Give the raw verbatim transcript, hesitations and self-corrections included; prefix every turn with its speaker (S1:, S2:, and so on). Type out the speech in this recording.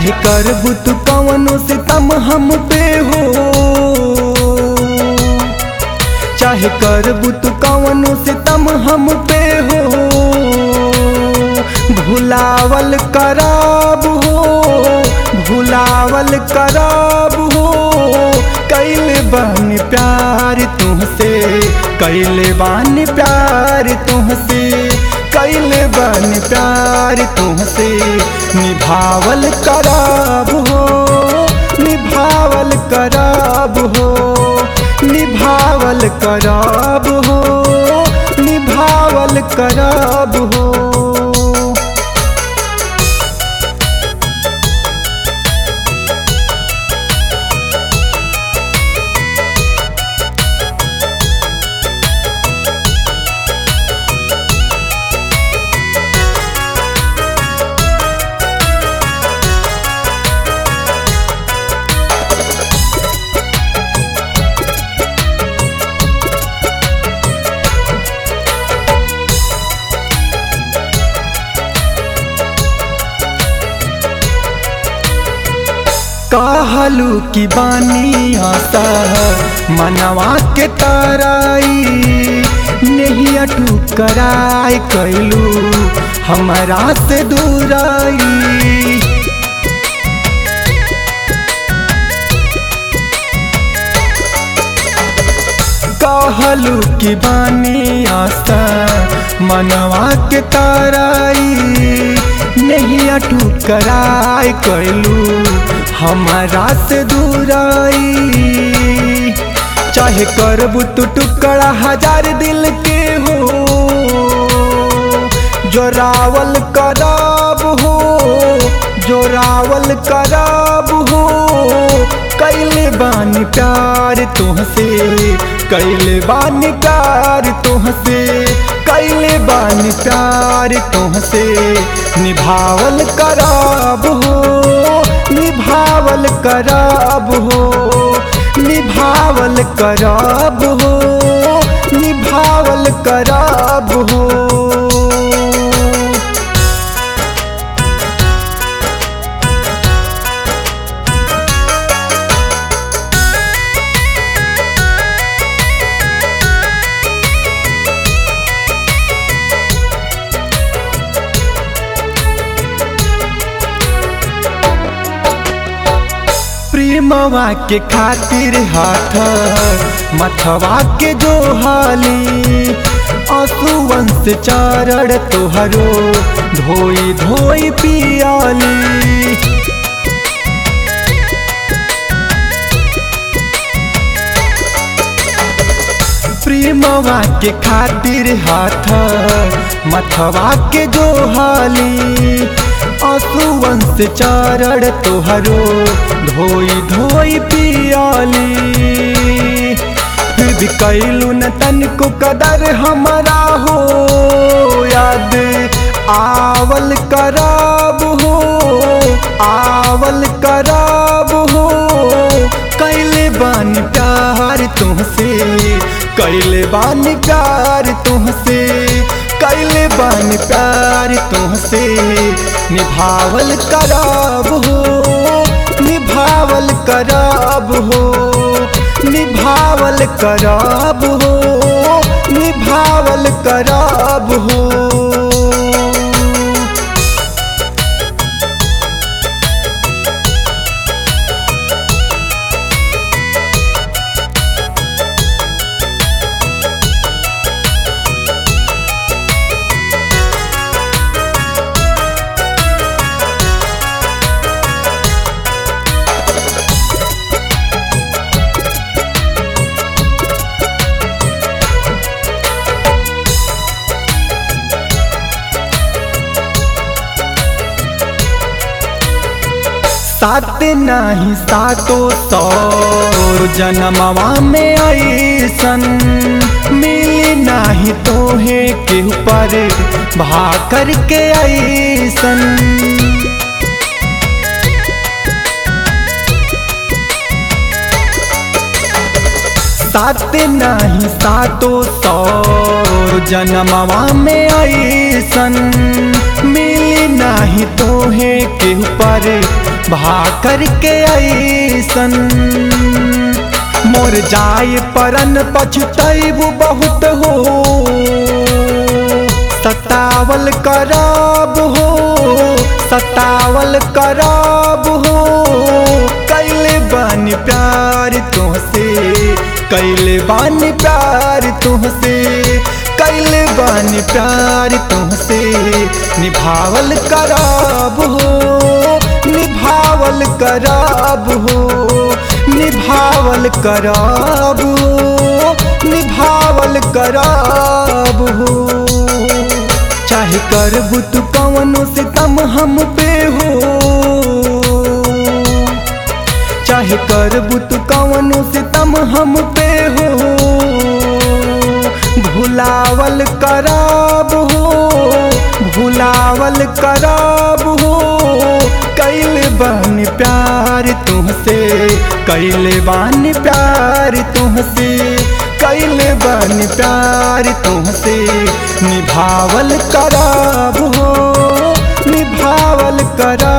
S1: चाहे करबू तू कवनो सितम हम पे हो, चाहे करबू तू कवनो सितम हम पे हो, भुलावल कराब हो, भुलावल कराब हो। कैले बानी प्यार तुमसे, कैले बानी प्यार तुमसे, कैले बानी प्यार तुमसे, निभावल कराब हो, निभावल कराब हो, निभावल कराब हो, निभावल कराब हो। कहलू की बानी आशा मनवा के ताराई, नहीं अटू कराई कैलू हमारा से दूराई। कहलू की बानी आशा मनवा के ताराई, नहीं अटू कराई कैलू हमारा से दूराई। चाहे करबू तू टुकड़ा हजार दिल के हो, जोरावल कराब हो, जोरावल कराब हो। कैले बानी प्यार तुमसे, कैले बानी प्यार तुमसे, कैले बानी प्यार तुमसे, निभावल कराब हो, निभावल कराब हो, निभावल कराब हो, निभावल कराब हो। प्रेमवा के खातिर हाथ मथवा के जो हाली, आंसुअन से चारण तोहरो धोई धोई पियाली। प्रेमवा के खातिर हाथ मथवा के जो हाली, आंसुअन से चारण तोहरो धोई धोई पियाली। फिर भी कैलू न तनिको कदर हमारा हो, याद आवल कराब हो, आवल कराब हो। कैले बानी प्यार तुमसे, कैले बानी प्यार तुमसे, कैले बानी प्यार तुमसे, निभावल कराब हो, निभावल कराब हो, निभावल कराब हो, निभावल कराब हो। सात नाही सातो सौर जन्मवा में ऐसन, मिली नाही तोहे के ऊपर भाकर के ऐसन। सात नाही सातो सौर जन्मवा में ऐसन, मिली नाही तोहे के ऊपर भाकर के ऐसन मोर जाय परन पछतैबू बहुत हो सतावल करब हो सतावल करब हो कैले बानी प्यार तुहसे कैले बानी प्यार तुहसे कैले बानी प्यार तुहसे निभावल करब हो निभावल करब हो निभावल करब हो निभावल करब हो चाहे करबू तू कवनो सितम हम पे हो चाहे करबू तू कवनो सितम हम पे हो भुलावल करब हो भुलावल करब हो कैले बानी प्यार तुहसे कैले बानी प्यार तुहसे कैले बानी प्यार तुहसे निभावल करब हो निभावल करब